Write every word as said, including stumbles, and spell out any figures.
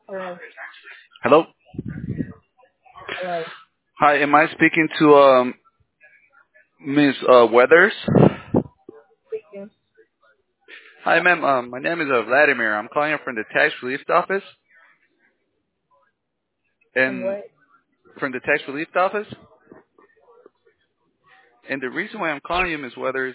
Hello. Hello. Hello. Hi, am I speaking to um Miss uh, Weathers? Speaking. Hi, ma'am. Um, my name is uh, Vladimir. I'm calling you from the tax relief office, From and what? from the tax relief office. And the reason why I'm calling you, Miss Weathers,